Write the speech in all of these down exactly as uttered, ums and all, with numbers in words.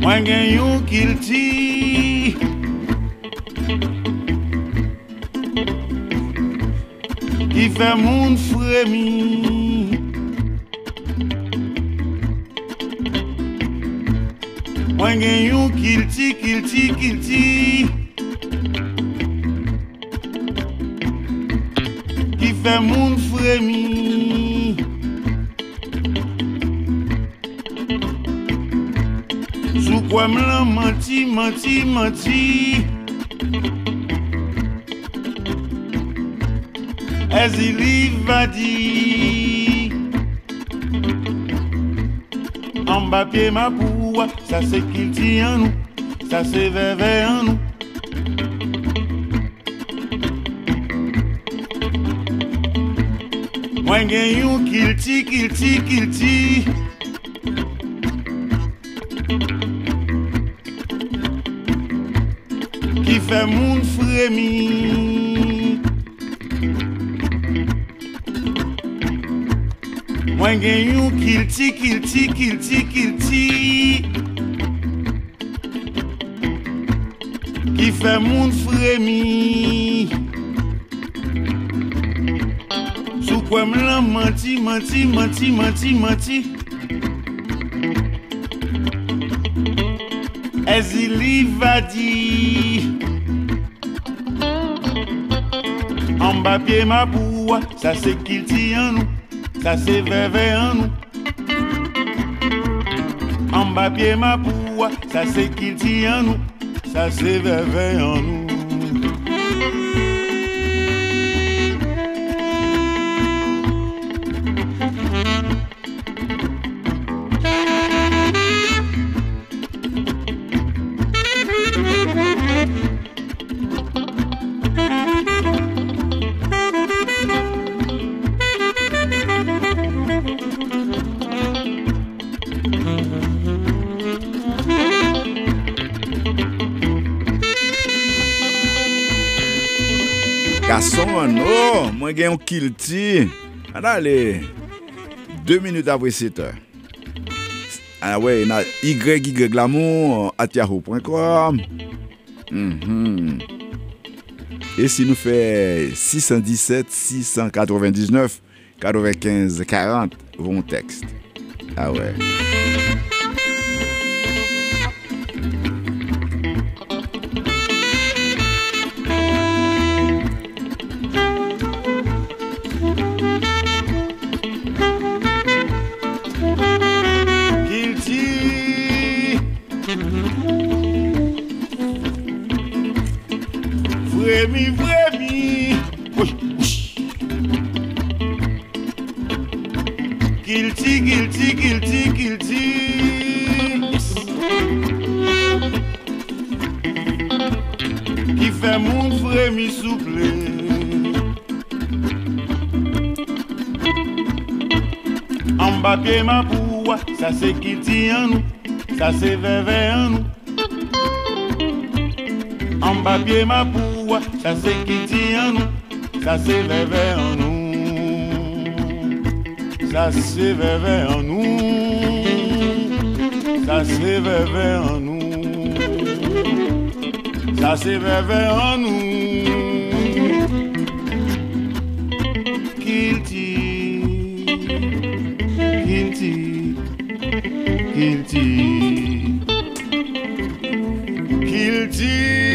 Moi gen yon guilty. Qui fait moun frémi. Moi gen yon guilty, guilty, guilty. Qui fait moun frémi. Sou kwa m'lan menti, menti, menti. As il va dit. En bas pied ma boue, ça c'est qu'il tient nous, ça c'est vévé en nous. Moi gen yon kilti, kilti, kilti. Qui fait moun frémi. Moi gen yon kilti, kilti, kilti, kilti. Qui fait moun frémi. Sou kwa m'lan menti, menti, menti, menti, menti. As il va dit. En bas pied ma boue, ça c'est qu'il tient nous, ça c'est vévé en nous. En bas pied ma boue, ça c'est qu'il tient nous, ça c'est vévé en nous. Garçon, non, moi j'ai un kilti. Allez, deux minutes après sept heures. Ah ouais, na Y Y l'amour à yahoo point com. Mm-hmm. Et si nous fait six un sept, six neuf neuf, quatre-vingt-quinze, quarante, vos textes. Ah ouais. Vremi, vremi. Guilty, guilty, guilty, guilty. Qui fait mon vremi souple. En bas pied ma boue, ça c'est guilty en nous, ça c'est vévé en nous. En bas pied ma boue, ça c'est qui tient nous, ça c'est vévé en nous, ça c'est vévé en nous, ça c'est vévé en nous, ça c'est vévé en nous, guilty, guilty, guilty, guilty.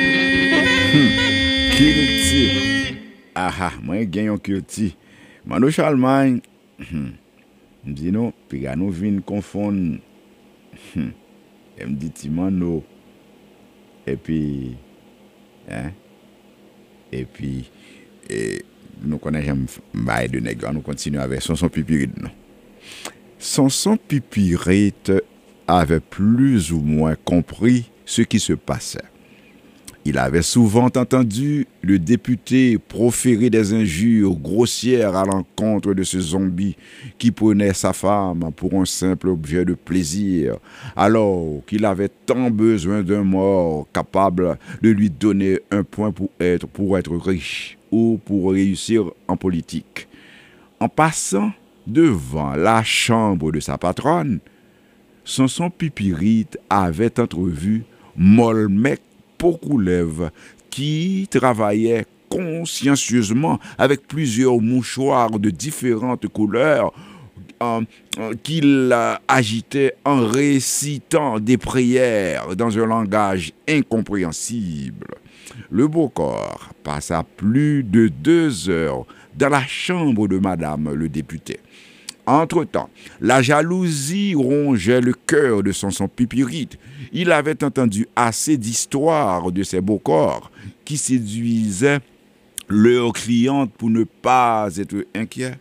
Kilti. Ah, moi j'ai un kilti. Mano Charlemagne. Me dit non, puis nous vinn confondre. Elle me dit Timano. Et puis hein? Et puis et, nous connaissons bail de nègre, nous continuons avec Sonson Pipiride non. Sonson Pipiride avait plus ou moins compris ce qui se passait. Il avait souvent entendu le député proférer des injures grossières à l'encontre de ce zombie qui prenait sa femme pour un simple objet de plaisir, alors qu'il avait tant besoin d'un mort capable de lui donner un point pour être, pour être riche ou pour réussir en politique. En passant devant la chambre de sa patronne, Samson Pipirite avait entrevu Molmec Pokoulev qui travaillait consciencieusement avec plusieurs mouchoirs de différentes couleurs euh, euh, qu'il euh, agitait en récitant des prières dans un langage incompréhensible. Le beau-corps passa plus de deux heures dans la chambre de madame le député. Entre-temps, la jalousie rongeait le cœur de Samson Pipirite. Il avait entendu assez d'histoires de ces beaux corps qui séduisaient leurs clientes pour ne pas être inquiets.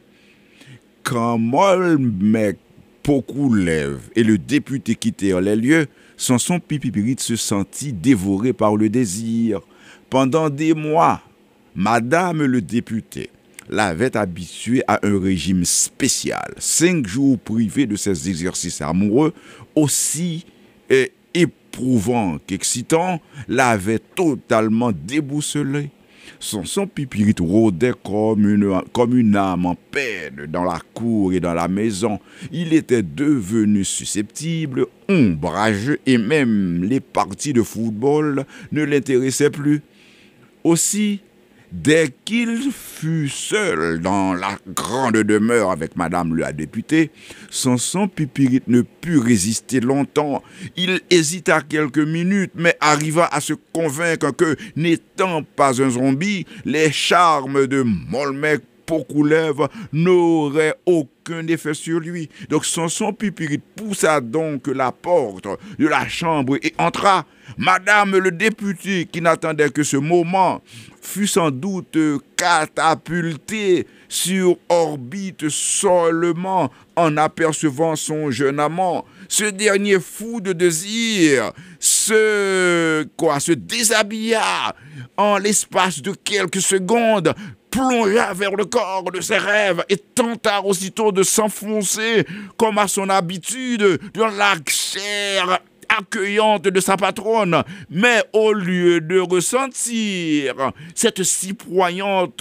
Quand Molmec Pokoulev et le député quittèrent les lieux, Samson Pipirite se sentit dévoré par le désir. Pendant des mois, madame le député l'avait habitué à un régime spécial, cinq jours privés de ses exercices amoureux, aussi eh, éprouvants qu'excitants, l'avait totalement déboussolé. Samson Pipirite rôdait comme une, comme une âme en peine dans la cour et dans la maison. Il était devenu susceptible, ombrageux, et même les parties de football ne l'intéressaient plus. Aussi, dès qu'il fut seul dans la grande demeure avec madame la députée, Samson Pipirite ne put résister longtemps. Il hésita quelques minutes, mais arriva à se convaincre que, n'étant pas un zombie, les charmes de Molmec Pokoulev n'auraient aucun effet sur lui. Donc Samson Pipirite poussa donc la porte de la chambre et entra. Madame le député, qui n'attendait que ce moment, fut sans doute catapultée sur orbite seulement en apercevant son jeune amant. Ce dernier, fou de désir, se, quoi, se déshabilla en l'espace de quelques secondes, plongea vers le corps de ses rêves et tenta aussitôt de s'enfoncer, comme à son habitude, dans la chair accueillante de sa patronne. Mais au lieu de ressentir cette si poignante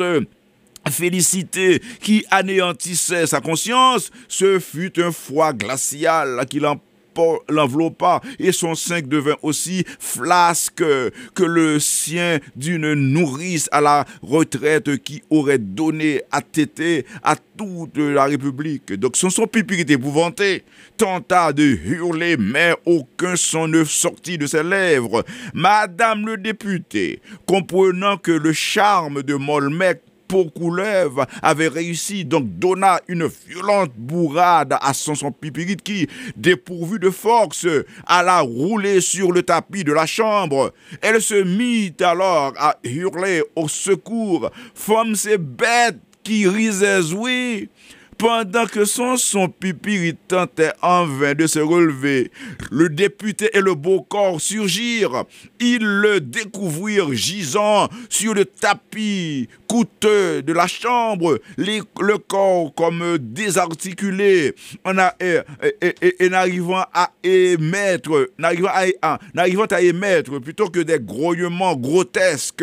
félicité qui anéantissait sa conscience, ce fut un froid glacial qui l'enveloppa et son sein devint aussi flasque que le sien d'une nourrice à la retraite qui aurait donné à téter à toute la République. Donc Samson Pipirite épouvanté tenta de hurler, mais aucun son ne sortit de ses lèvres. Madame le député, comprenant que le charme de Molmec Pokoulev avait réussi, donc donna une violente bourrade à Samson Pipirite qui, dépourvu de force, alla rouler sur le tapis de la chambre. Elle se mit alors à hurler au secours. Femme, ces bêtes qui risaient, oui. Pendant que Samson Pipirite tentait en vain de se relever, le député et le beau corps surgirent. Ils le découvrirent gisant sur le tapis coûteux de la chambre, les, le corps comme désarticulé, en a, et, et, et, et n'arrivant à émettre, n'arrivant à, à, n'arrivant à émettre plutôt que des grognements grotesques.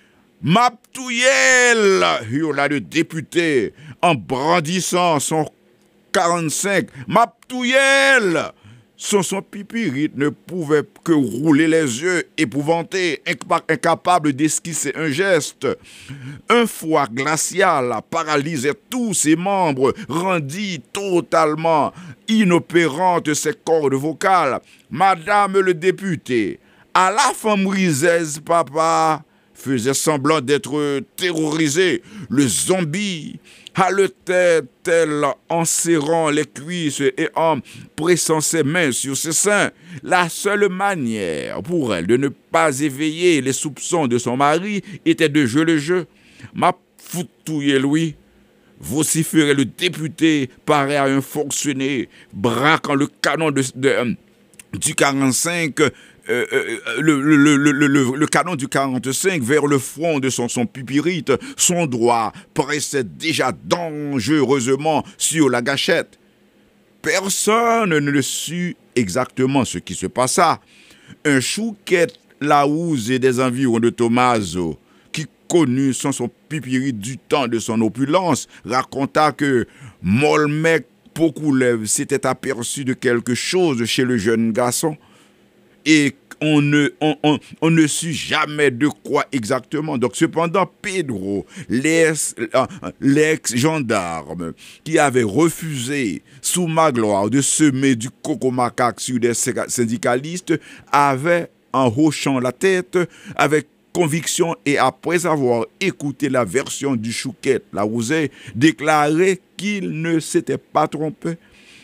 Maptouyel, hurla le député en brandissant son quarante-cinq. Maptouyel! Samson Pipirite ne pouvait que rouler les yeux, épouvanté, incapable d'esquisser un geste. Un froid glacial paralysait tous ses membres, rendit totalement inopérantes ses cordes vocales. Madame le député, à la femme risaise, papa, faisait semblant d'être terrorisé. Le zombie haletait-elle en serrant les cuisses et en pressant ses mains sur ses seins. La seule manière pour elle de ne pas éveiller les soupçons de son mari était de jouer le jeu. Ma foutouille, Louis, vociférait le député, pareil à un forcené, braquant le canon de, de, du quarante-cinq. Euh, euh, le, le, le, le, le, le canon du quarante-cinq vers le front de son, son Pipirite, son doigt pressait déjà dangereusement sur la gâchette. Personne ne sut exactement ce qui se passa. Un chouquette Laouze et des environs de Tommaso, qui connut son, son Pipirite du temps de son opulence, raconta que Molmec Pokoulev s'était aperçu de quelque chose chez le jeune garçon et on ne, on, on, on ne sut jamais de quoi exactement. Donc, cependant, Pedro, l'ex, l'ex-gendarme qui avait refusé, sous ma gloire, de semer du coco macaque sur des syndicalistes, avait, en hochant la tête, avec conviction et après avoir écouté la version du Chouquet Larouzet, déclaré qu'il ne s'était pas trompé.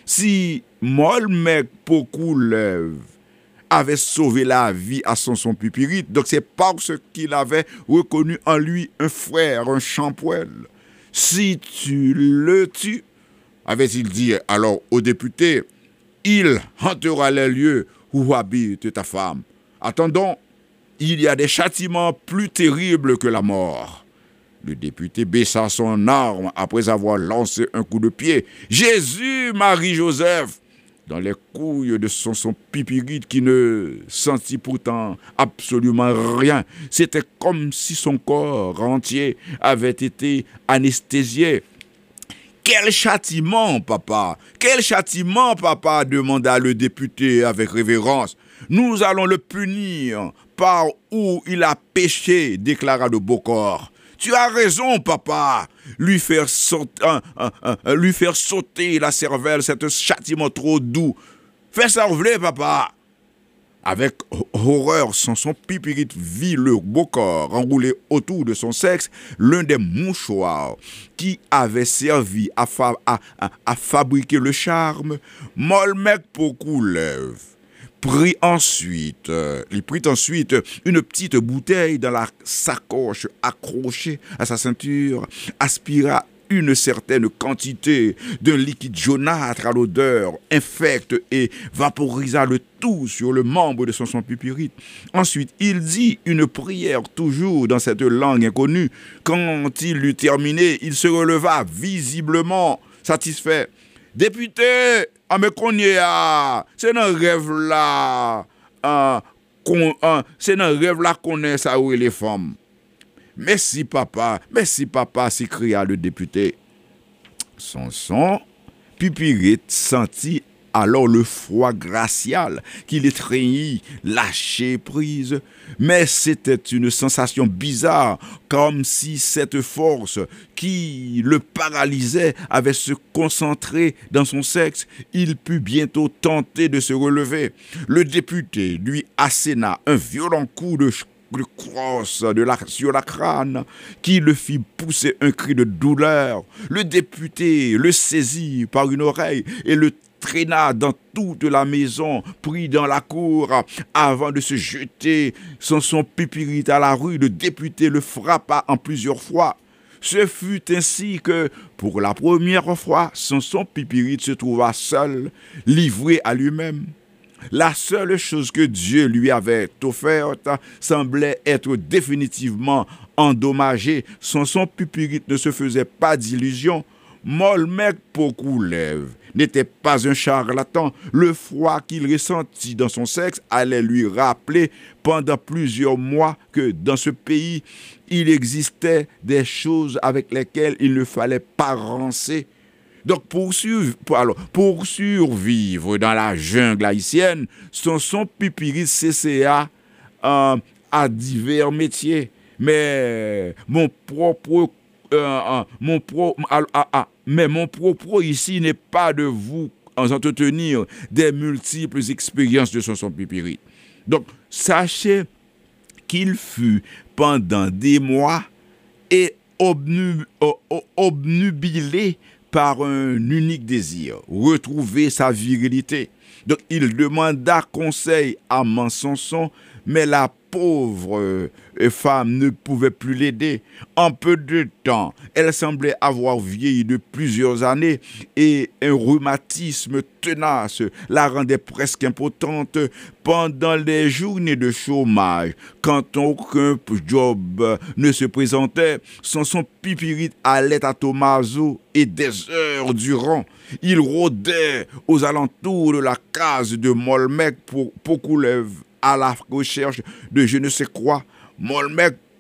Si Molmec Pokoulev avait sauvé la vie à Samson Pipirite, donc c'est parce qu'il avait reconnu en lui un frère, un champouel. Si tu le tues, avait-il dit alors au député, il hantera les lieux où habite ta femme. Attendons, il y a des châtiments plus terribles que la mort. Le député baissa son arme après avoir lancé un coup de pied. Jésus, Marie-Joseph, dans les couilles de son, son Pipirite qui ne sentit pourtant absolument rien. C'était comme si son corps entier avait été anesthésié. Quel châtiment, papa! Quel châtiment, papa! Demanda le député avec révérence. Nous allons le punir par où il a péché, déclara le Bocor. Tu as raison, papa. Lui faire sauter, euh, euh, euh, lui faire sauter la cervelle, c'est un châtiment trop doux. Fais ça revenir, papa. Avec horreur, Samson Pipirite vit le Bocor enroulé autour de son sexe l'un des mouchoirs qui avait servi à, fa- à, à, à fabriquer le charme. Molmec Pokoulev prit ensuite, euh, il prit ensuite une petite bouteille dans la sacoche accrochée à sa ceinture, aspira une certaine quantité d'un liquide jaunâtre à l'odeur infecte et vaporisa le tout sur le membre de son, son Pipirite. Ensuite, il dit une prière toujours dans cette langue inconnue. Quand il eut terminé, il se releva visiblement satisfait. Député, à me connaître, c'est un rêve là, euh, qu'on, euh, c'est un rêve là qu'on est ça où les femmes. Merci papa, merci papa, s'écria le député. Samson Pipirite sentit alors le froid glacial qui l'étreignit, lâcher prise. Mais c'était une sensation bizarre, comme si cette force qui le paralysait avait se concentré dans son sexe. Il put bientôt tenter de se relever. Le député lui asséna un violent coup de de crosse de la, sur la crâne qui le fit pousser un cri de douleur. Le député le saisit par une oreille et le traîna dans toute la maison, pris dans la cour, avant de se jeter sans son Pipirite à la rue. Le député le frappa en plusieurs fois. Ce fut ainsi que, pour la première fois, Samson Pipirite se trouva seul, livré à lui-même. La seule chose que Dieu lui avait offerte semblait être définitivement endommagée. Samson Pipirite ne se faisait pas d'illusions. Molmec Pokoulev n'était pas un charlatan. Le froid qu'il ressentit dans son sexe allait lui rappeler pendant plusieurs mois que dans ce pays, il existait des choses avec lesquelles il ne fallait pas rancer. Donc, pour, surv- pour, alors, pour survivre dans la jungle haïtienne, Samson Pipirite s'essaya euh, à divers métiers. Mais mon propre, euh, mon pro, ah, ah, ah, mais mon propos ici n'est pas de vous entretenir des multiples expériences de Samson Pipirite. Donc, sachez qu'il fut pendant des mois et obnu, obnubilé par un unique désir, retrouver sa virilité. Donc il demanda conseil à Samson, mais la pauvre femme ne pouvait plus l'aider. En peu de temps, elle semblait avoir vieilli de plusieurs années et un rhumatisme tenace la rendait presque impotente. Pendant les journées de chômage, quand aucun job ne se présentait, Samson Pipirite allait à Tomazo et des heures durant, il rôdait aux alentours de la case de Molmec Pokoulev à la recherche de je ne sais quoi. Molmec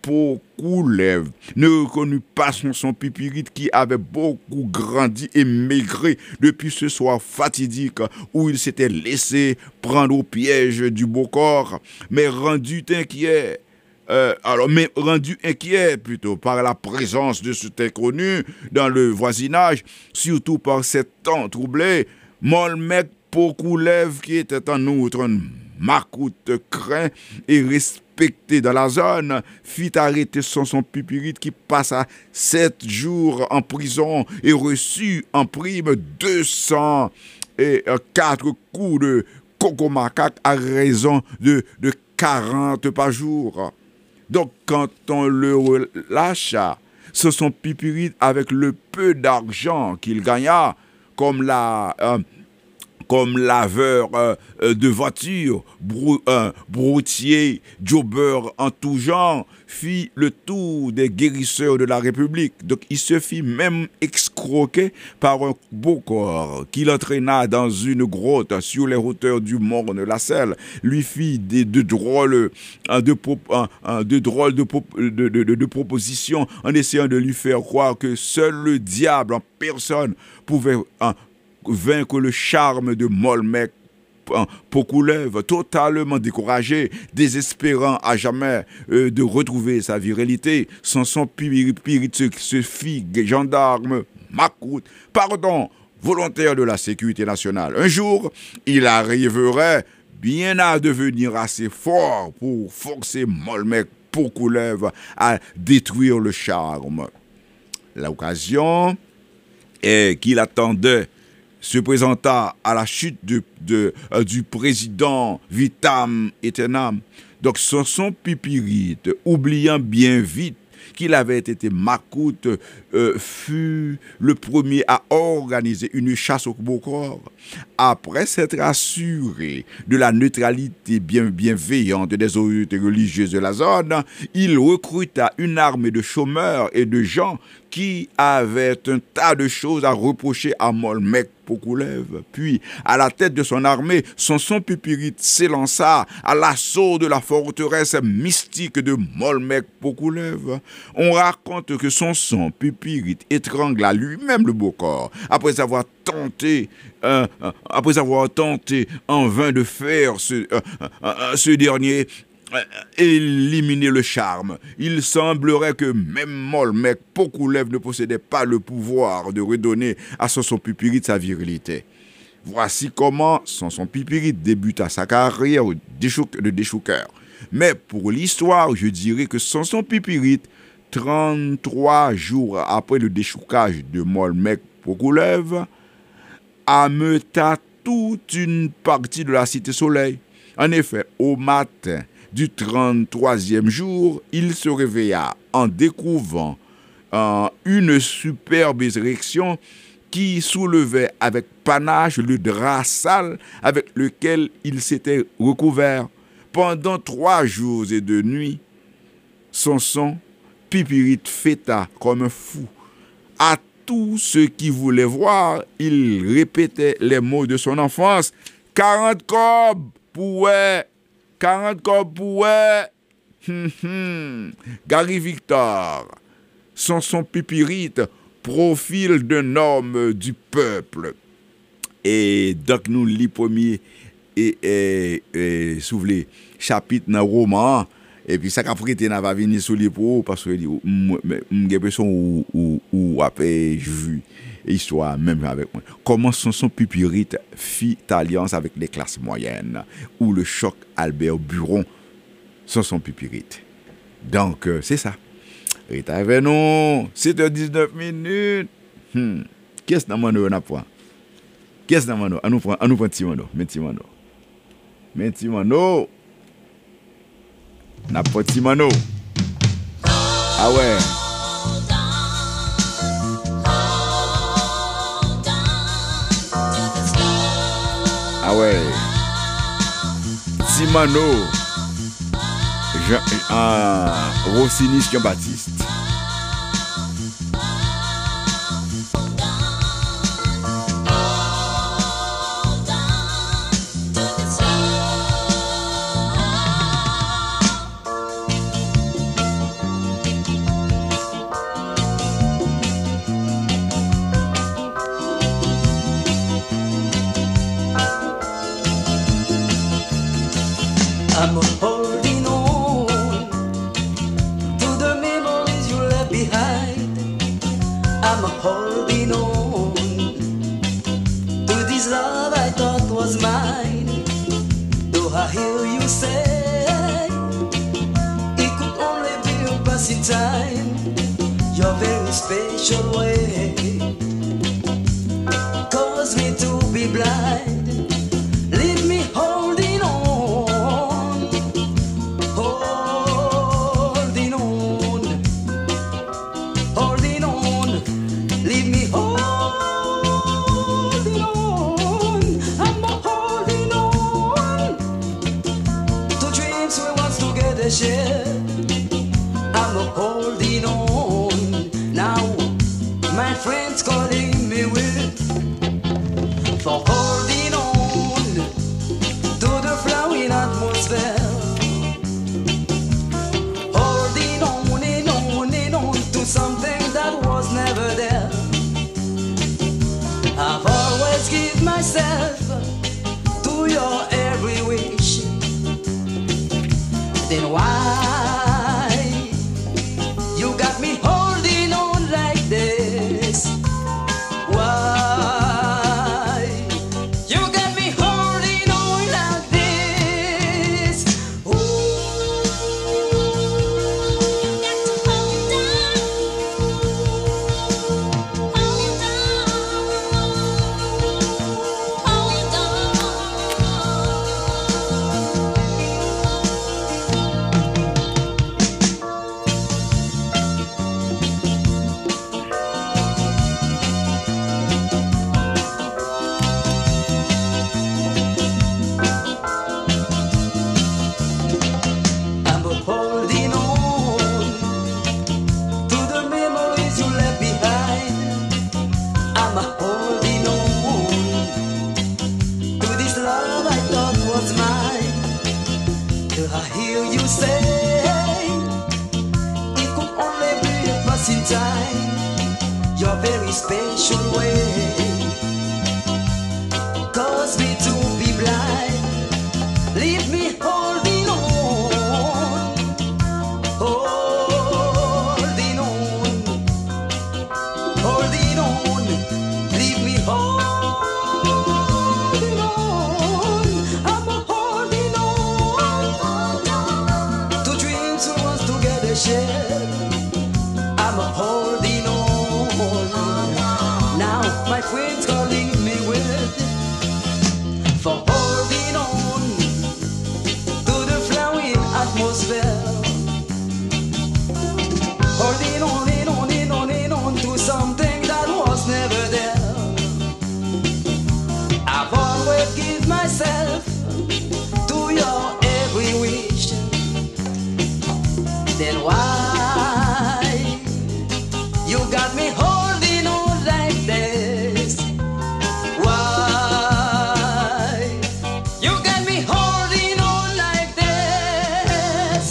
Pocoulev ne reconnut pas son, son Pipirite qui avait beaucoup grandi et maigré depuis ce soir fatidique où il s'était laissé prendre au piège du Bokor, mais rendu inquiet. Euh, alors, mais rendu inquiet plutôt par la présence de cet inconnu dans le voisinage, surtout par cet temps troublé, Molmek Pocoulev, qui était en outre un macoute craint et respecté dans la zone, fit arrêter son, son Pipirite qui passa sept jours en prison et reçut en prime deux cent quatre coups de coco-macaque à raison de, de quarante par jour. Donc, quand on le relâcha, ce son Pipirite avec le peu d'argent qu'il gagna, comme la... Euh, comme laveur euh, de voitures, brou, euh, broutier, jobber en tout genre, fit le tour des guérisseurs de la République. Donc il se fit même escroquer par un Bokor qui l'entraîna dans une grotte sur les hauteurs du Morne-la-Selle, lui fit des, de drôles de, de, de, drôles de, de, de, de propositions en essayant de lui faire croire que seul le diable en personne pouvait... Hein, vaincre le charme de Molmek Pocoulev, totalement découragé, désespérant à jamais euh, de retrouver sa virilité. Sans son Pipirite se, se fit gendarme, macoute, pardon, volontaire de la sécurité nationale. Un jour, il arriverait bien à devenir assez fort pour forcer Molmek Pocoulev à détruire le charme. L'occasion est qu'il attendait se présenta à la chute de, de, euh, du président Vitam Eternam. Donc son, son Pipirite, oubliant bien vite qu'il avait été macoute, euh, fut le premier à organiser une chasse au Bokor. Après s'être assuré de la neutralité bien, bienveillante des autorités religieuses de la zone, il recruta une armée de chômeurs et de gens qui avaient un tas de choses à reprocher à Molmek Pocoulev. Puis, à la tête de son armée, son son Pipirite s'élança à l'assaut de la forteresse mystique de Molmek Pocoulev. On raconte que son son Pipirite étrangla lui-même le Bokor après avoir tenté, euh, euh, après avoir tenté en vain de faire ce, euh, euh, ce dernier éliminer le charme. Il semblerait que même Molmek Pocoulev ne possédait pas le pouvoir de redonner à son, son Pipirite sa virilité. Voici comment son, son Pipirite débuta sa carrière de déchouqueur. Mais pour l'histoire, je dirais que son, son Pipirite, trente-trois jours après le déchoucage de Molmek Pocoulev, ameuta toute une partie de la Cité Soleil. En effet, au matin du trente-troisième jour, il se réveilla en découvrant euh, une superbe érection qui soulevait avec panache le drap sale avec lequel il s'était recouvert. Pendant trois jours et deux nuits, son son Pipirite fêta comme un fou. À tous ceux qui voulaient voir, il répétait les mots de son enfance. quarante cobs pour ouais. quarante cobs pour ouais. Hum, hum. Gary Victor, son son Pipirite, profil d'un homme du peuple. Et donc nous lis premier et, et, et soulevé chapitre dans le roman. Et puis ça qu'a prêté n'a pas venir sur les pour parce que j'ai personne ou ou ou après vu histoire même avec moi. Comment son son Pipirite fit alliance avec les classes moyennes ou le choc Albert Buron son son Pipirite. Donc euh, c'est ça. Rita avec nous, sept heures dix-neuf minutes. Hmm. Qu'est-ce que nous avons point? Qu'est-ce que nous avons? On nous prend, on nous prend Timano, mais Timano. Mais Timano. N'a pas Timano. Ah ouais. Ah ouais. Timano. Jean, euh, Rossini Jean-Baptiste. I'm holding on to the memories you left behind. I'm holding on to this love I thought was mine. Though I hear you say it could only be a passing time, your very special way caused me to be blind. Leave me holding on, holding on, holding on. Leave me holding on. I'm holding on to dreams we once together shared. I'm holding on now. My friends calling me weird for holding on to the flowing atmosphere. Holding on and on and on to something that was never there. I've always given myself to your every wish. Then why you got me holding on like this? Why you got me holding on like this? Ooh, Got to hold on, hold on, hold I'm holding on to the memories you left behind. I'm holding on to this love I thought was mine. Till I hear you say it could only be a passing time, your very special way caused me to be blind. Leave me holding on, holding on, holding on. Leave me holding on. I'm holding on to dreams we once together shared. I'm holding on now. My friends calling me weird for holding on to the flowing atmosphere. Holding on and on and on and on to something that was never there. I've always given myself to your every wish. Then why you got me holding on like this? Why you got me holding on like this?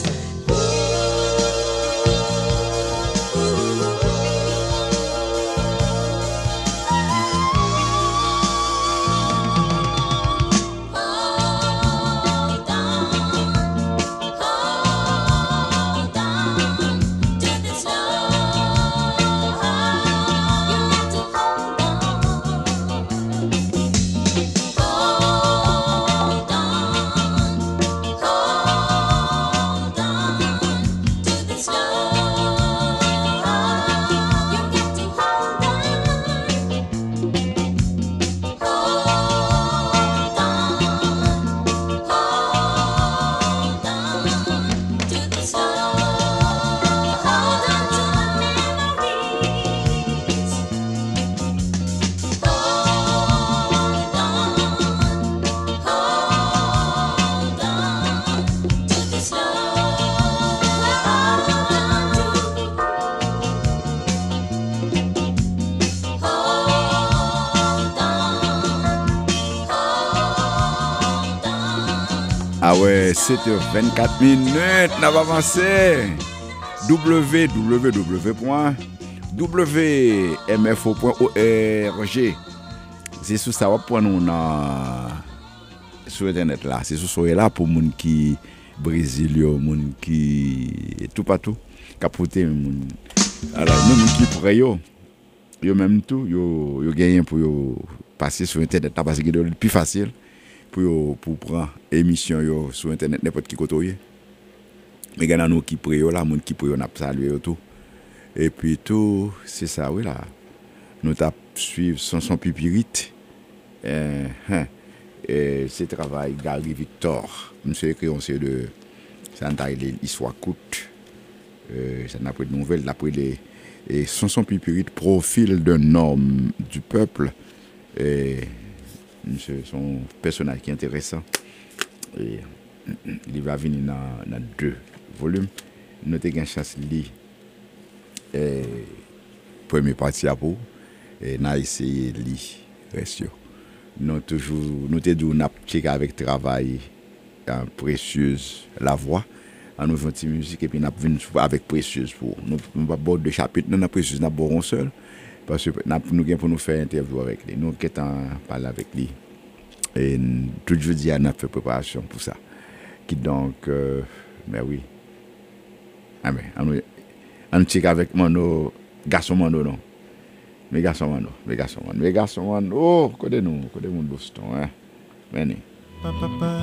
Hold on, hold on to this love. You got to hold on, hold on, hold on to this love. You got to hold on, hold on. Hold on to this love. Hold on to the memories. Hold on, hold on to this love. Hold on to. Hold on, hold on. Ah ouais, sept heures vingt-quatre minutes, n'a pas avancé. w w w point w m f o point org. C'est sous ça, on va prendre sur internet là, c'est ce soir là pour moun qui Brésil yo, moun qui tout partout, capoter moun. Alors nous moun qui prêt yo, yo même tout, yo yo gagné pour yo passer sur internet parce que c'est plus facile pour yo pour prendre émission yo sur internet n'importe qui côté. Mais gagnant nous qui prêt yo là, moun qui prêt yo n'a saluer yo tout. Et puis tout, c'est ça oui là. Nous t'a suivre son son pipirite. Euh, hein, et c'est travail Gary Victor. Monsieur écrit on sait de ça n'a l'histoire courte. Euh, ça n'a pas de nouvelles d'après les et son son pipirite profil d'un homme du peuple. Et monsieur son personnage qui est intéressant. Et il va venir dans, dans deux volumes. Nous avons une chance de lire la première partie à pour et nous avons essayé de lire le reste. Nous toujours nous te dit n'a checké avec travail en précieuse la voix en nous vingt musique et puis n'a vinn avec précieuse pour nous pas bord de chapitre non précieuse n'a boron seul parce que nous gain pour nous faire interview avec lui nous qui temps parler avec lui et tout jeudi on a fait préparation pour ça qui donc euh, mais oui ah mais on on check avec mon garçon Mano non mes garçons Mano mes garçons Mano mes garçons Mano oh côté nous côté mon Boston hein venez Papa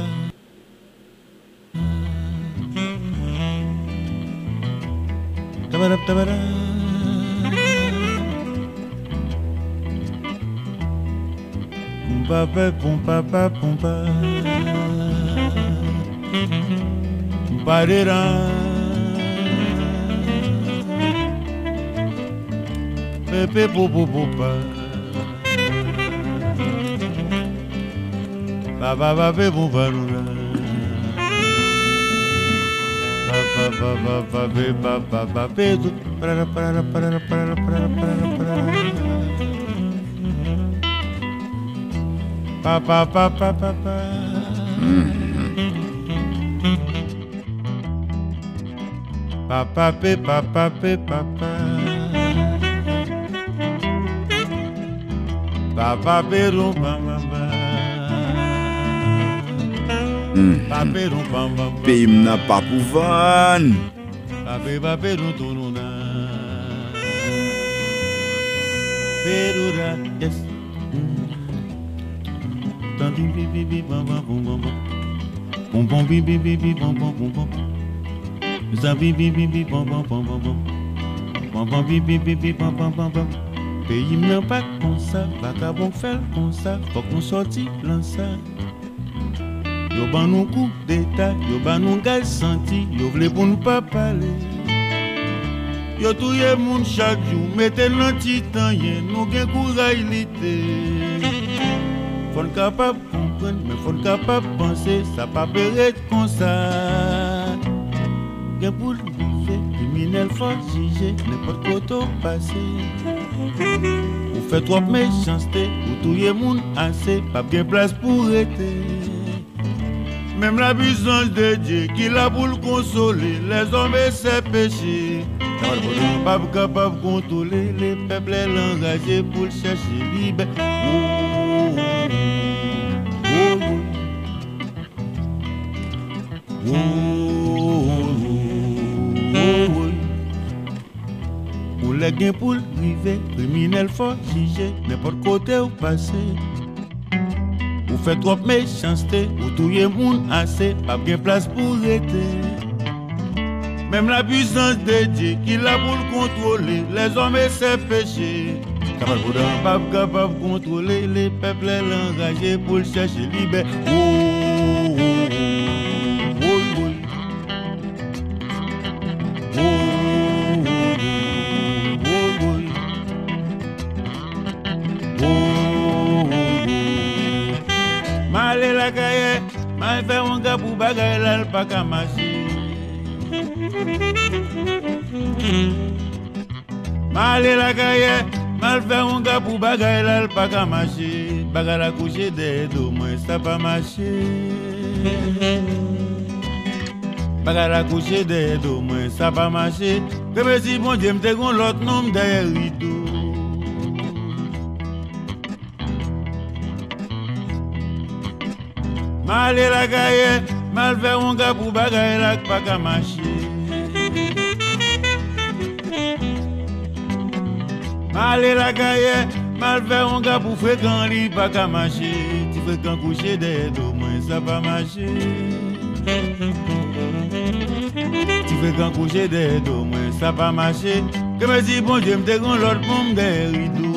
Tabara tabara Papa pom papa pom pa Parera Pepe popo popa Papa papa pom parura Papa papa papa papa papa para para para para para para Papa papa papa Papa pe papa pe papa Papa perum pam pam perum pam pam pays n'a pas pour vendre Papa perum tununa Perura yes Bim bim bim bim bam bam bum bum bum bum bim bim bim bim bum bum bum bum Bim bim bim bim bum bum bum bum bum bum bim bim bim bim bum bum bum bum Pays n'a pas comme ça, vagabond fait comme ça, faut qu'on sorti plan ça. Yo ban nous coup d'état, yo ban nous gaz senti, yo vle pour nous pas parler. Yo touye moun chaque jour, mettez nan titan yen, nous gen courage lité. Faut capable comprendre, mais faut capable penser, ça pas péret comme ça. Gen pour vivre, criminel faut juger, n'importe côté passer. Ou fait trop méchanceté, ou touye moun assez, pas bien place pour rester. Même la puissance de Dieu qui l'a pour le consoler, les hommes et ses péchés. Pas capable de contrôler les peuples l'engagé pour chercher libre. Oh, oh, oh, oh, oh, oh. Ou les gains pour priver, criminel faut juger, n'importe côté ou passer. Ou fait trop méchanceté, ou touye moun assez, pas bien place pour rester. Même la puissance de Dieu qui l'a pour le contrôler, les hommes et ses péchés. Pas capable de contrôler les peuples l'engagé pour le chercher libre. Oh, oh, oh, oh, oh, oh, oh, oh, oh. Mal la caille, mal fait un gars pour bagaille là, pas qu'à marcher. Mal la caille, mal fait un gars pour bagaille là, pas qu'à marcher. Bagaille la coucher des dos, moi ça pas marcher. Bagaille la coucher des dos, moi ça pas marcher. Que si bon Dieu m'te gon l'autre nom derrière rideau. Mal la gaye, mal fait un gars pour bagaille la pas qu'à marcher. Mal la gaye, mal fait un gars pour fréquent li pas qu'à marcher. Tu fréquent coucher des dos, moins ça pas marcher. Tu fréquent coucher des dos, moins ça pas marcher. Que me dit bon Dieu me dégon l'autre pour me guérir rideau.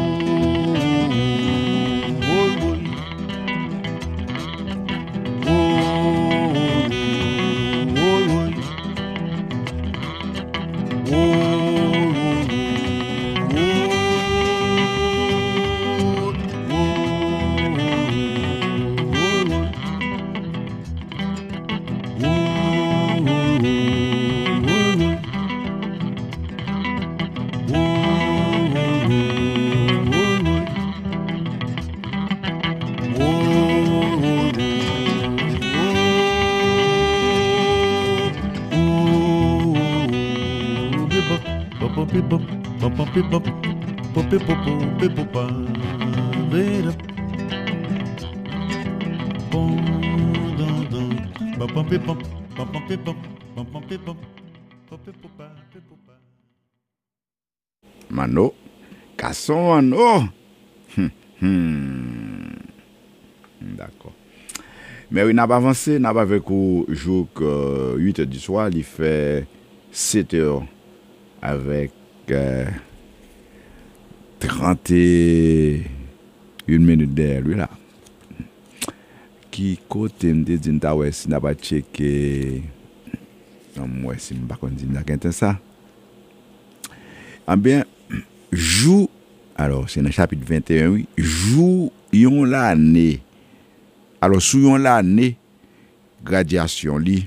Mano, garçon, mano. Hum, hum. D'accord. Mais oui, n'a pas avancé, n'a pas avec au jour que huit heures du soir, il fait sept heures avec euh, trente et une minutes derrière lui là. Qui côté me dit ta ouais si n'a pas checké non moi si me pas qu'on dit n'a ça. Ah bien jour alors c'est dans le chapitre vingt et un oui, jour yon l'année. Alors sous yon l'année graduation li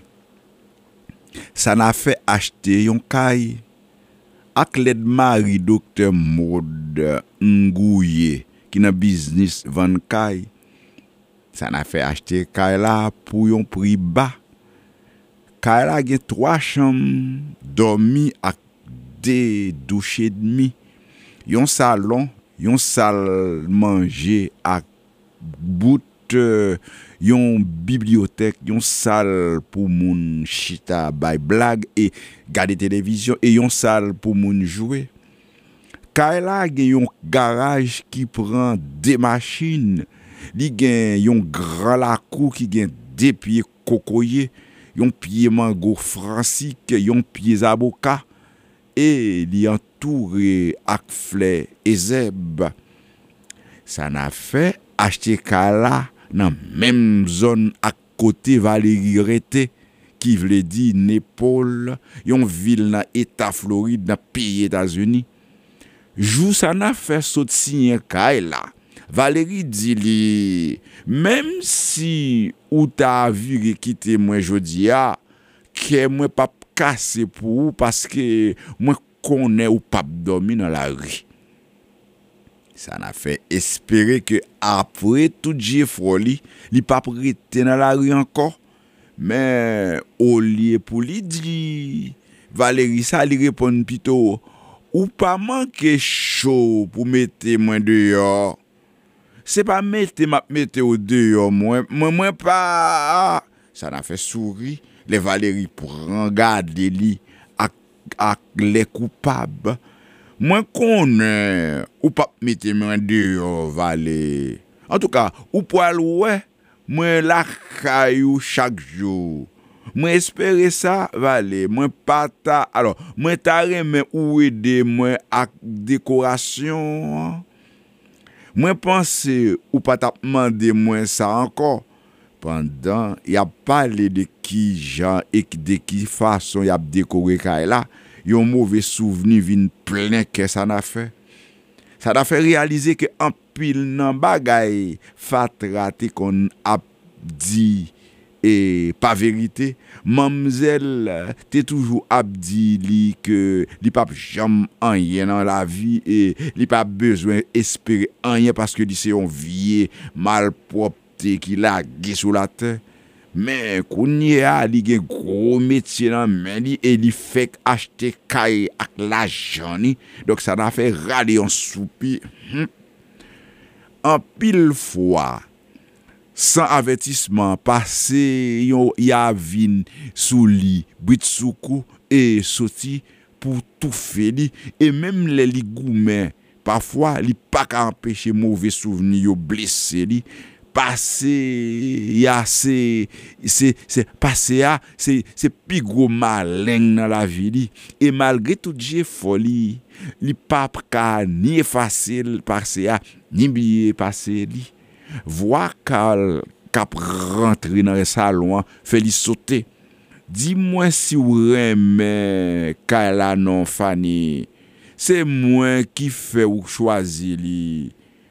ça n'a fait acheter yon caille ak l'aide mari docteur Maud Ngouye qui dans business vend caille. Ça n'a fait acheter caille là pour yon prix bas. Caille là gen trois chambres dormi ak deux douches et demi. Yon salon, yon salle manger ak bout euh, yon bibliothèque, yon salle pour moun chita bay blague et garder télévision et yon salle pour moun jouer. Caille là gen yon garage qui prend des machines. Li gen yon grand lacou qui gen deux pieds cocoyer, yon pied mango francique, yon pied zaboka et li entouré ak fleur et zeb. Ça n'a fait acheter kala dans même zone à côté Valérie Rété qui veut dire Népal, yon ville dans état Floride dans pays États-Unis. Jou ça n'a fait saut signer kala. Valérie dit li, même si ou ta viré quitter moi jodi a, que moi pas casser pour ou parce que moi connais ou pas dormir dans la rue. Ça n'a fait espérer que après tout Jeffrey li, li pas prêter dans la rue encore, mais au lieu pour li dit Valérie ça li répond plutôt ou pas manquer chaud pour mettre moi dehors. C'est pas mettre m'a mettre au dehors moi moi moi pas ça n'a fait sourire les Valérie prend garder li ak ak les coupables moi connais ou pas mettre moi dehors Valérie en tout cas ou poil ouais moi la caillou chaque jour moi espérer ça Valérie moi pas ta alors moi ta remet ou aider moi ak décoration. Moi pense ou pas t'a demandé moi ça encore pendant y a parlé de qui gens et de qui façon y a décoré kay là yon mauvais souvenir vinn plein que ça n'a fait ça n'a fait réaliser que en pile nan bagay fatrate qu'on a dit et pas vérité mademoiselle t'es toujours abdi li que li pas jamais rien dans la vie et li pas besoin espérer rien parce que li c'est un vieux malpropre qui la gè sous la terre mais kounye a li gen gros métier dans main li et li fait acheter caille ak l'argent ni donc ça n'a fait râler un soupir hmm. En pile fois sans avertissement, passé yon ya vin sous li, brit sous cou et sorti pour tout faire li et même les li goumen parfois li pas ka empêcher mauvais souvenir yo blessé li passé ya c'est c'est c'est passé a c'est c'est plus gros malin dans la vie li et malgré tout j'ai folie li pas ka ni effacer passé a ni oublier passé li voix qu'al cap rentrer dans le salon fait li sauter. Dis-moi si ou remet Kala non Fanny. C'est moi qui fait ou choisi li.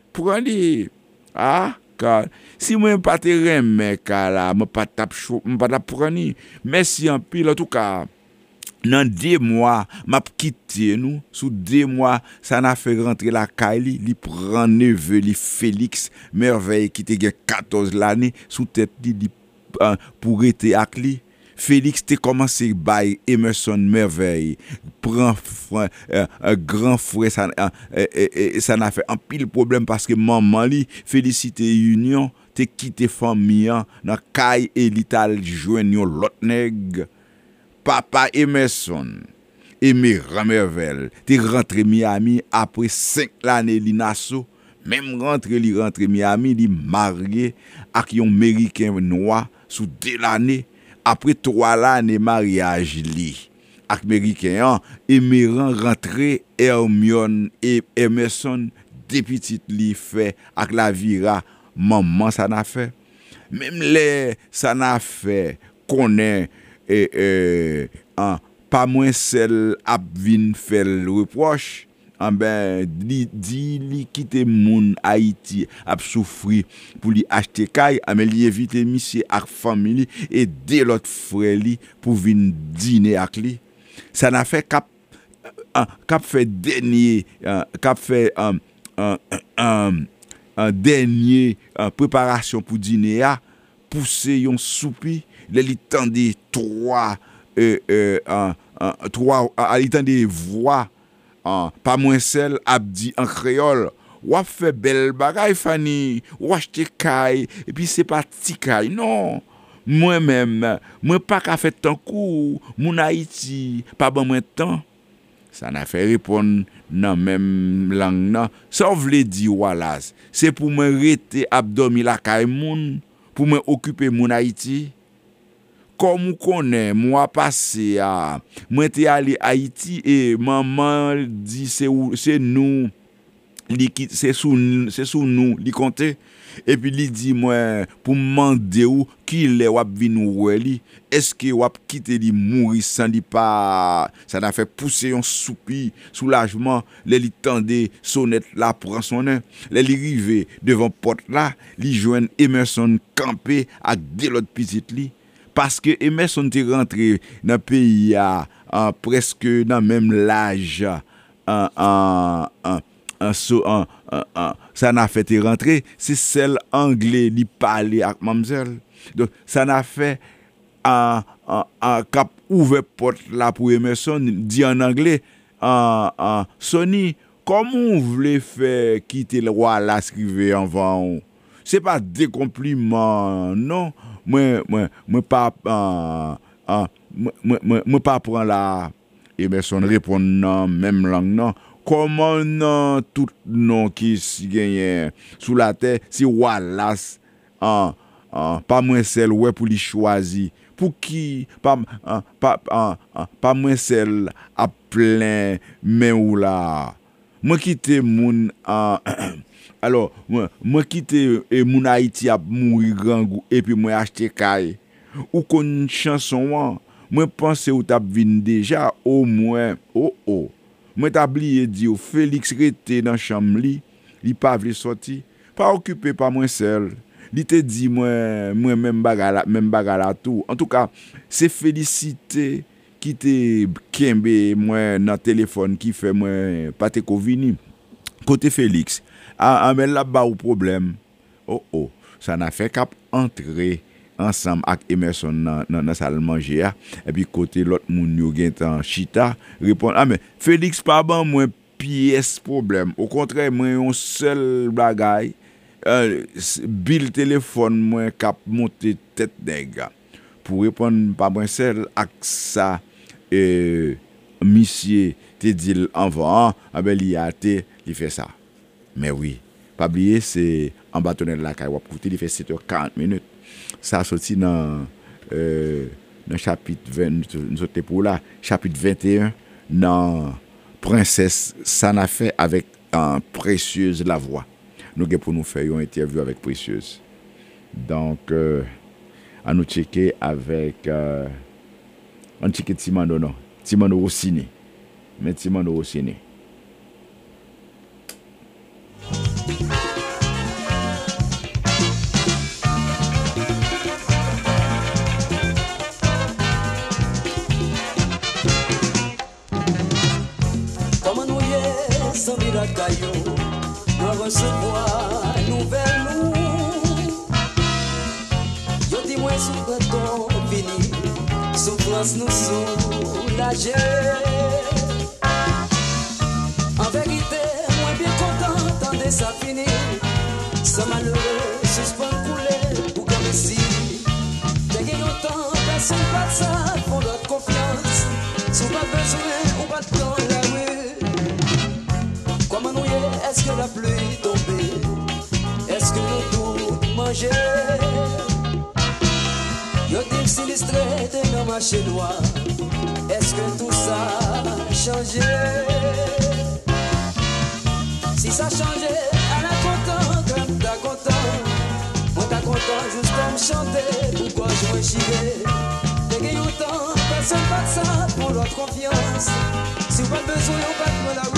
Prenez ah car si moi pas te remet Kala, me pas tap chaud, me pas tap prendre. Merci en pile en tout cas. Dans deux mois, m'a quitté nous. Sous deux mois, ça n'a fait rentrer la Kylie, li prend neveu li Félix, merveille qui te quatorze l'année sous tête li uh, pour être ak li. Félix te commencé by Emerson merveille. Prend un euh, euh, grand frère ça euh, euh, euh, ça n'a fait un pile problème parce que maman li félicité union te quitté famille dans Kay et l'ital joindre l'autre nèg. Papa Emerson et Merveille t'es rentré Miami après cinq l'année li nasso même rentré li rentré Miami li marié avec un américain noir sous deux l'année après trois l'année mariage li avec américain et Meran rentré Hermione et Emerson des petites li fait avec la vira maman ça n'a fait même les ça n'a fait connaît et euh, hein, pas moins celle a vinn faire le reproche en ben li di li quitter moun Haïti a souffri pour li acheter caille mais li éviter monsieur ak famille et de l'autre frère li pour vinn dîner ak li ça n'a fait cap uh, cap fait dernier uh, cap fait un um, um, um, dernier uh, préparation pour dîner a pousser yon soupi les tendait trois euh, euh, euh, euh, trois à l'étendue voix euh, pas moins celle abdi en créole ou a fait belle bagaille Fanny ou acheter caille et puis c'est pas petit caille non moi même moi pas qu'à fait tant coup mon Haïti pas bon moins temps ça n'a fait répondre dans même langue non ça veut dire Wallace c'est pour me rester abdomi la caille moun pour me occuper mon Haïti. Comme on connaît, moi passé à moi t'ai allé Haïti et maman dit c'est c'est nous li c'est sous c'est sous nous li compter et puis li dit moi pour demander où qui les wap vinn oué li est-ce que wap quitter li mourir sans li pas ça n'a fait pousser un soupi soulagement les li tendait sonnette là prend son nez les li rivé devant porte là li joine Emerson campé avec deux autres petites li parce que Emerson t'est rentré dans pays à presque dans même l'âge en en en en en ça n'a fait te rentrer c'est celle anglais li parler avec mademoiselle donc ça n'a fait en en cap ouvert porte là pour Emerson dit en anglais en en Sony comment on voulait faire quitter le roi là scrivait en vent c'est pas des compliments non moi moi moi pas euh, euh, moi moi moi pas prendre la Emerson répond non même langue non comment non tout nom qui gagne sous la terre si Wallace euh, euh, pas moins celle ouais pour lui choisir pour qui pas euh, pas euh, pas moins celle à plein mais ou là moi quitter moun euh, alors moi moi quitter et mon Haïti a mourir grand goût et puis moi acheter caille ou qu'on chanson moi penser ou t'a vinn déjà au moins oh oh moi t'a oublié dire Félix rete dans chambre li li pas vle sorti pas occupé par moi seul li te dit moi moi même bagala même bagala tout en tout cas c'est félicité qui te kembe moi dans téléphone qui fait moi pas te convini côté Félix ah, ah mais là bas au problème oh oh ça n'a fait qu'à entrer ensemble avec Emerson dans dans salle manger et puis côté l'autre moun yo gen tan chita répondre ah mais Félix pas ban moi pièce problème au contraire moi un seul bagaille euh, bill téléphone moi cap monter tête nèg pour répondre pas moins seul ak ça euh, monsieur te dit avant ah ben il a été il fait ça mais oui pas oublier c'est en bâtonnet la caille pour il fait sept heures quarante minutes ça sorti dans euh, dans chapitre vingt nous sommes pour là chapitre vingt et un dans princesse ça n'a fait avec un précieuse la voix nous pour nous faire une interview avec précieuse donc euh, à nous checker avec euh, on checker Timano non Timano Rossini mais Timano Rossini Comment nous y est, sans miracaillou, nous recevoir nouvelle nous. Yo dis-moi sous ton fini, souffrance nous soulager. En vérité, moi bien content, tendez ça fini. Ce malheureux suspend couler, ou comme si. T'as gagné longtemps, personne pas de ça, font notre confiance. Sous pas besoin, ou pas de temps la rue. Comment nous y est, est-ce que la pluie tombée? Est-ce que nous tout manger? Yo dis sinistré, t'es dans ma chez noir. Est-ce que tout ça a changé? Si ça change, à la content, comme t'as content. Moi t'as content, juste comme chanter. Pourquoi je me chie? T'es gagné autant, personne pas de ça pour notre confiance. Si vous pas besoin, on va te la rue.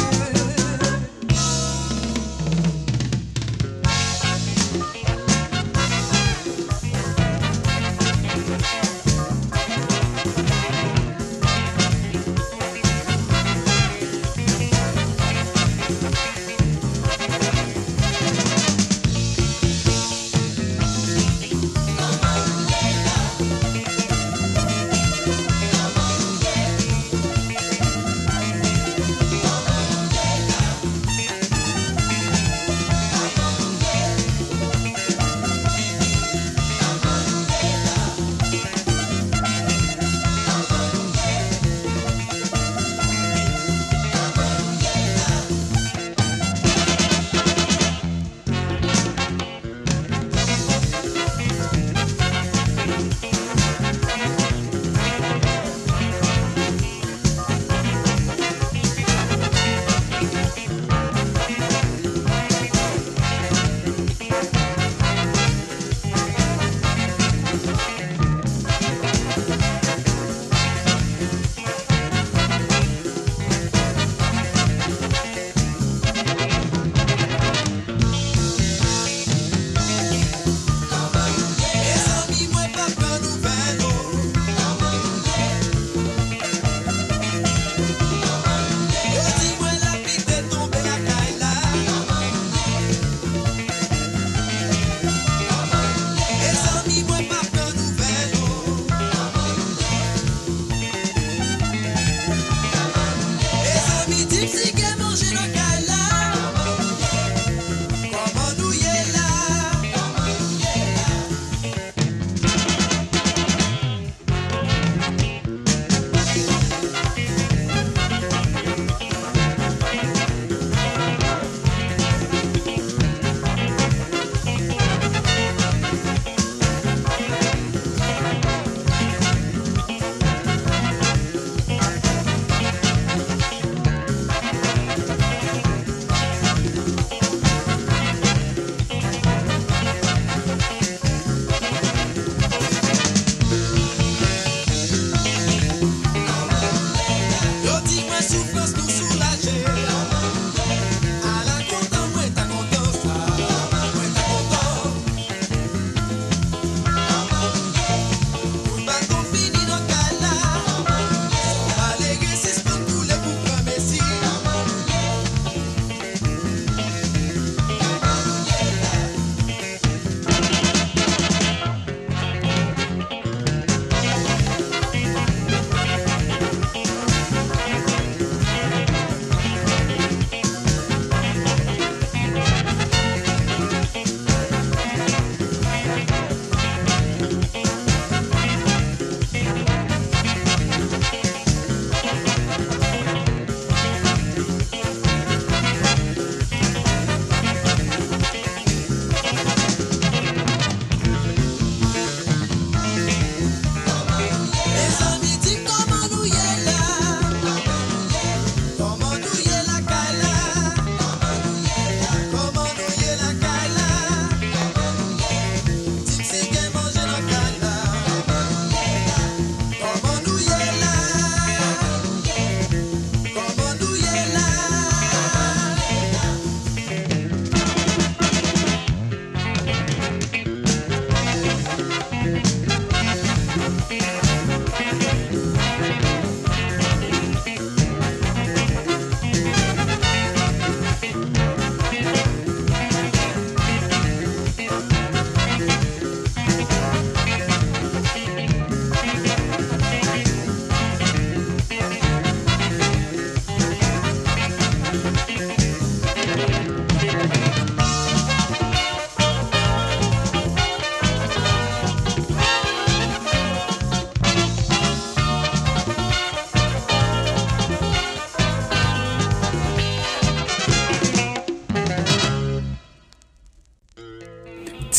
Come on,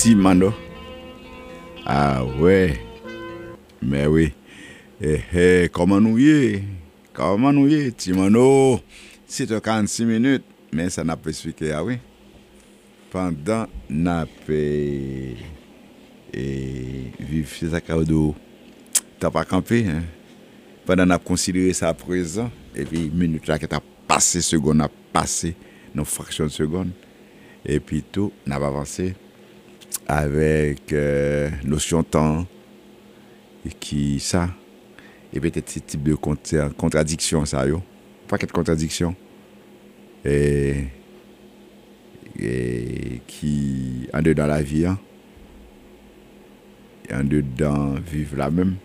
Timano. Ah ouais. Mais oui. Eh, eh, comment nous y est? Comment nous y est, Timano? sept heures quarante-six minutes. Mais ça n'a pas expliqué, ah oui. Pendant n'a pas et vivre c'est ça cadeau. T'as pas campé, hein? Pendant n'a considéré ça à présent. Et puis minute là qui t'a passé, seconde a passé, nos fractions de seconde. Et puis tout, n'a pas avancé avec euh, notion temps et qui ça et peut-être ce type de contra- contradiction ça yo pas de contradiction et, et qui en dedans la vie hein, en dedans vivre la même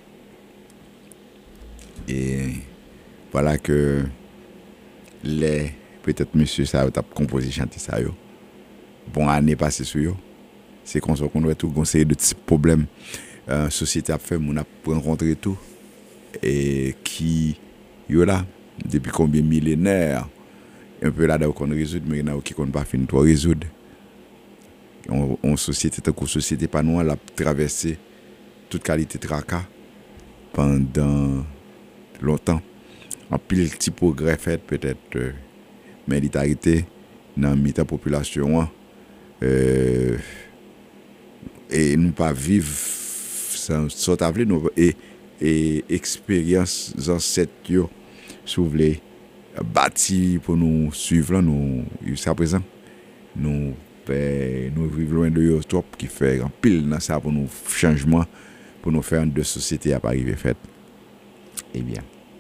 et voilà que les peut-être monsieur ça a composé chanter ça yo bon année passée sur yo c'est comme ça qu'on doit tout conseiller de petits problèmes euh, société a fait on a rencontré tout et qui yo là depuis combien millénaires un peu là qu'on résout mais là qui qu'on pas fini de résoudre on, on société tant que société pas nous la traversé toute qualité de tracas pendant longtemps en pile petit progrès fait peut-être euh, mais il est arrêté dans la population euh, et nous pas vivre sans sans table nous et et expérience ancêtre yo souvler bâti pour nous suivre nous jusqu'à présent nous nous vivons loin de yo trop qui fait en pile dans ça pour nous changement pour nous faire de société à pas arriver fait eh bien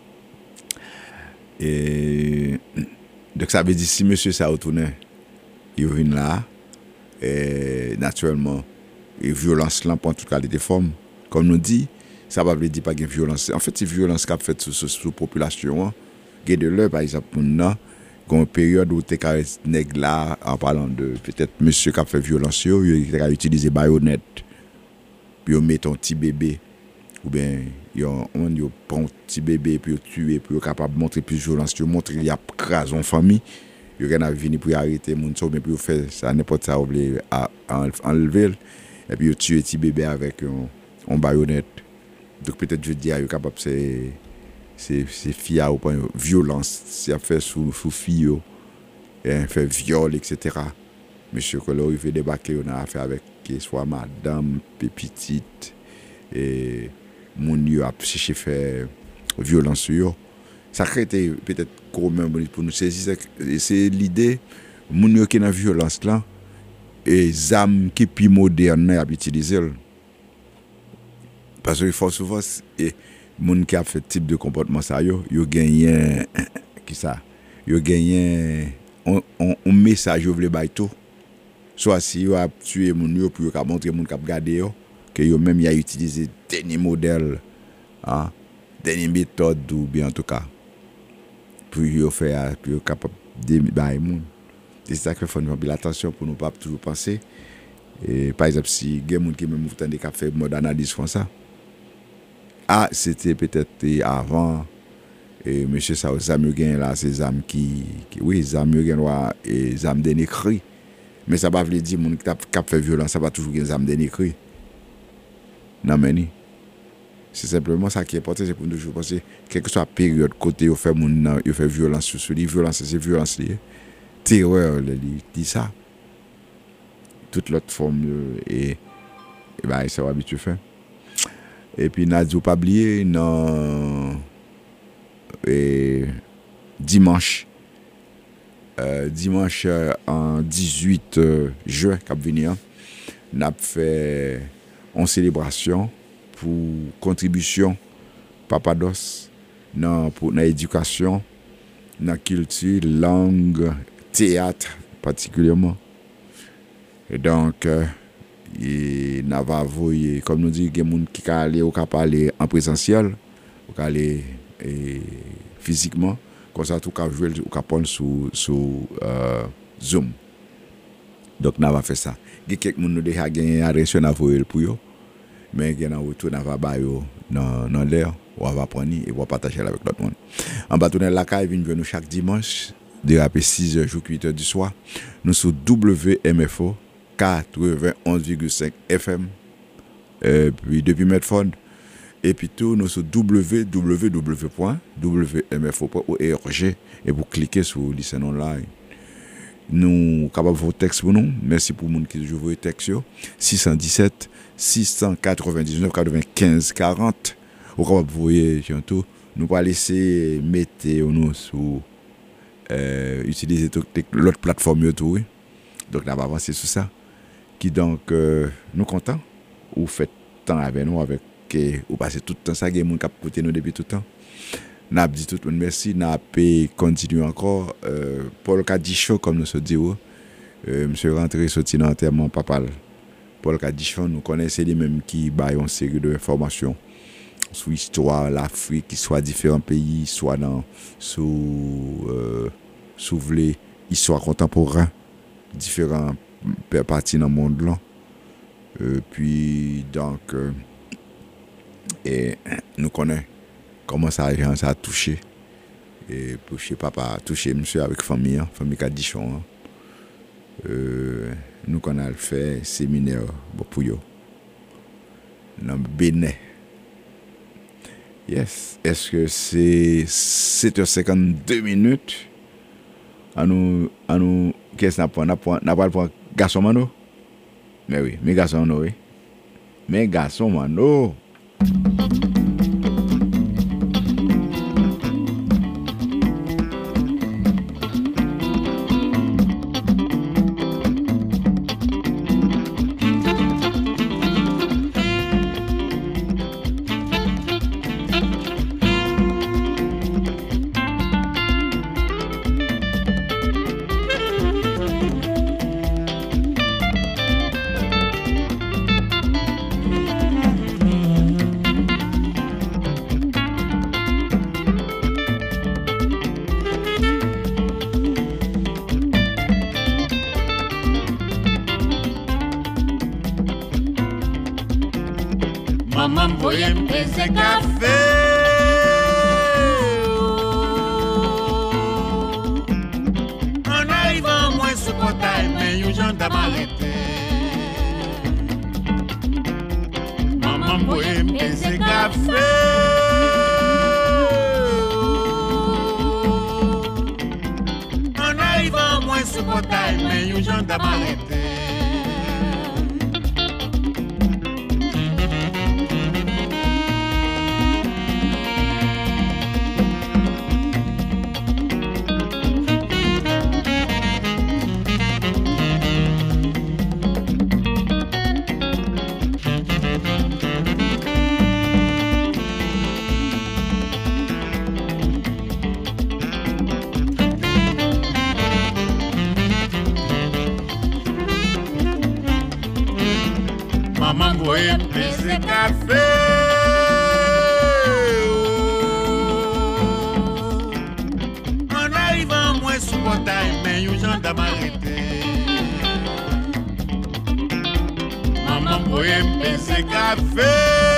et donc ça veut dire si monsieur ça retourne il vient là et naturellement et violence là pour toute qualité forme comme nous dit ça va veut dire pas de violence en fait c'est violence qu'a fait sur sur population gain de l'heure par exemple là une période où t'es carré nèg là en parlant de peut-être monsieur qui a fait violence yo il a utilisé baïonnette puis on met ton petit bébé ou bien yo on yo prend petit bébé puis tuer puis capable montrer plus violence yo montrer il y a crase en famille yo gagne venir pour arrêter moun so mais pour faire ça n'importe ça oublier à enlever et puis yo tuer petit bébé avec un on baïonnette donc peut-être je dis yo capable c'est c'est c'est fia ou point violence si a fait sous sous fille et fait viol etc. Monsieur que là il fait débarquer on a affaire avec soit madame petite et mon yo a cherché faire violence sur ça crée peut-être commun pour nous saisir c'est l'idée mon yo qui dans violence là et zam qui plus moderne a utiliser parce que il faut souvent et moun qui a fait type de comportement ça yo yo gagné qui ça yo gagné on on message yo vle bay tout soit si yo a tué moun yo pour yo montrer moun qui a regarder yo que yo même y a utilisé dernier modèle hein dernier méthode ou bien en tout cas pour yo faire pour yo capable de bay moun c'est ça que faut nous faire attention pour nous pas toujours penser et par exemple si gen moun qui même tande qu'a fait mode analyse font ça. Ah, c'était peut-être avant et monsieur ça aux amis gain là ces amis qui, qui oui les amis gain et les amis d'un écrit mais ça pas veut dire moun qui a fait violence ça va toujours gain amis d'un écrit non mais ni c'est simplement ça qui est important c'est pour nous toujours penser quelle que soit la période côté yo fait moun yo fait violence sur lui violence c'est violence lié terreur le dit ça toute l'autre forme et et ben ça va habitué faire. Et puis n'a pas oublié non et dimanche euh, dimanche euh, en dix-huit euh, juin cap venir n'a fait une célébration pour contribution Papados dans pour dans éducation dans culture langue théâtre particulièrement et donc euh, et n'a va voyer comme nous dit gen moun qui ka aller ou ka parler en présentiel ou ka aller physiquement comme ça tout ka jouer ou ka prendre sur sur euh, Zoom donc n'a va faire ça gen quelques moun nous déjà gagné adresse na voyer pour yo mais gen en retour n'a va ba yo dans dans l'air ou va prendre et va partager avec l'autre monde en bâtonner la caille vient nous chaque dimanche de six heures jusqu'à huit heures du soir nous sur W M F O quatre-vingt-onze virgule cinq F M. Et puis depuis Medford. Et puis tout, nous sur w w w point w m f o point org et vous cliquez sur Listen Online. Nous capable vos textes pour nous. Merci pour les gens qui jouent vos textes. six un sept, six neuf neuf, quatre-vingt-quinze, quarante. Vous capable voyer bientôt. Nous pas laisser mettre nous sur euh, utiliser l'autre plateforme tout. Donc là va avancer sur ça. Qui donc euh, nous content ou faites temps avec nous avec que ou passer tout le temps ça game qui côté nous depuis tout le temps. N'a dit tout le monde merci, n'a pas continuer encore euh, Paul Kadichon comme nous se dit euh, monsieur rentré sorti dans enterrement papa. Paul Kadichon nous connaissons les mêmes qui baillent une série de informations sur l'histoire l'Afrique, soit différents pays, soit dans sous euh, sous les histoire contemporaine différents parties dans le monde là. Euh, puis donc euh, et nous connaissons comment ça a, ça a touché et touché papa touché monsieur avec famille hein, famille Kadichon hein. euh, nous qu'on a fait séminaire bon pour yo dans Bénin. Yes, est-ce que c'est sept heures cinquante-deux minutes à nous à nous qu'est-ce qu'on a pas n'a pas pour garçon mano mais oui mes garçons non oui mes garçons mano. Maman voyait me baiser café. En arrivant, moi, sous portail, mais yon gens t'a m'arrêté. Maman voyait me baiser café. En arrivant, moi, sous portail, mais yon gens t'a m'arrêté. Maman voyait me baiser café. En arrivant, moi, sous portail, mais yon gens t'a m'arrêté. Maman voyait me baiser café.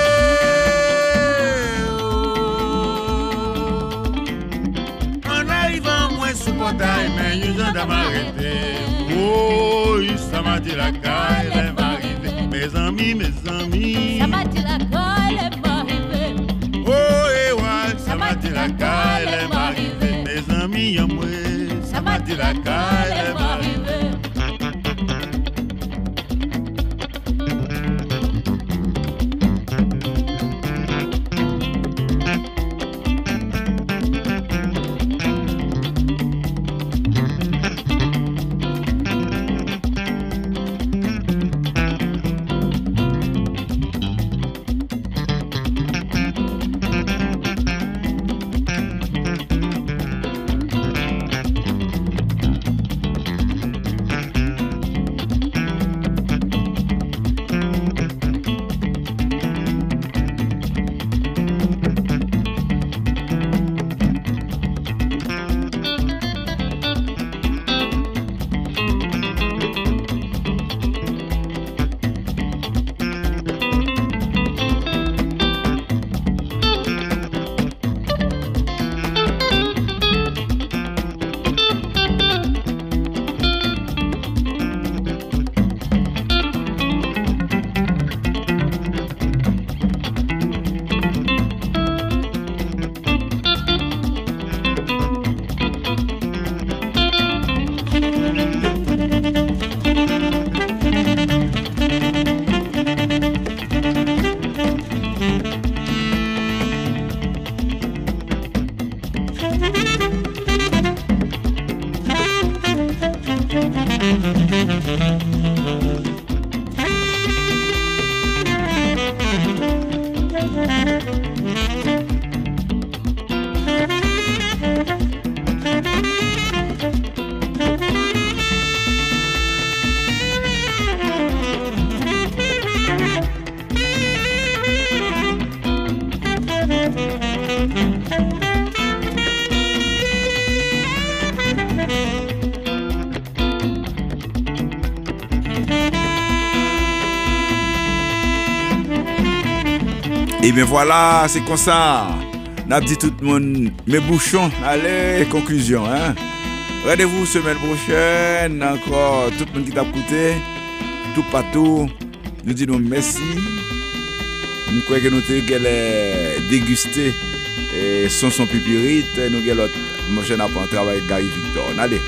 En arrivant, moi, sous portail, mais yon gens t'a m'arrêté. Oh, ça m'a dit la caille, elle va arriver. Mes amis, mes amis. Ça m'a dit la caille, elle va arriver. Oh, et ouais, ça m'a dit la caille, elle va arriver. Mes amis, y'a moi. Ça m'a dit la caille, elle va arriver. Et bien voilà, c'est comme ça. N'a dit tout le monde, mes bouchons, allez, conclusion, hein. Rendez-vous semaine prochaine, encore tout le monde qui t'a écouté, tout partout. Nous disons merci. Nous croyons que nous avons dégusté son son pipirite. Nous avons l'autre, mon cher n'a pas un travail avec Gary Victor. Allez.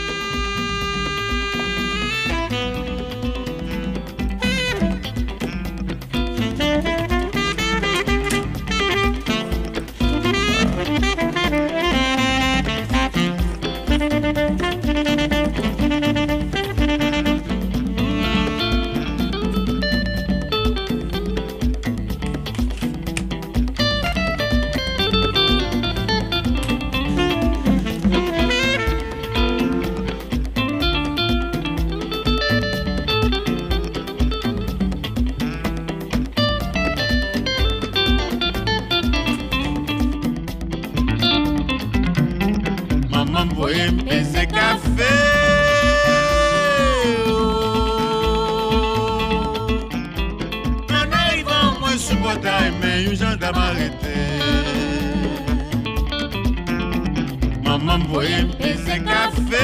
Maman voyait me paiser café.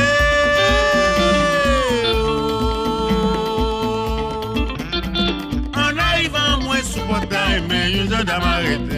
En arrivant, moi, sous portail, mais une gendarme arrêté.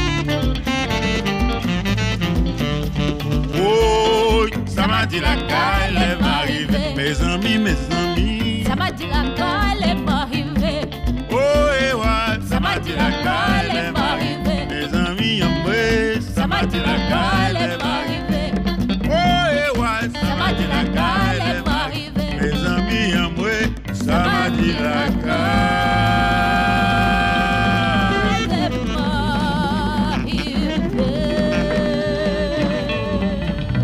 La